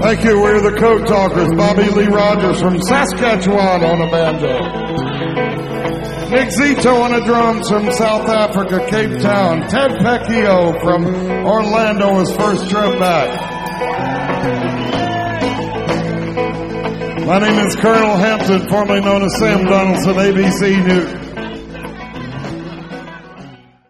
Thank you. We're the Code Talkers. Bobby Lee Rogers from Saskatchewan on a banjo. Nick Zito on the drums from South Africa, Cape Town. Ted Pecchio from Orlando, his first trip back. My name is Colonel Hampton, formerly known as Sam Donaldson, ABC News.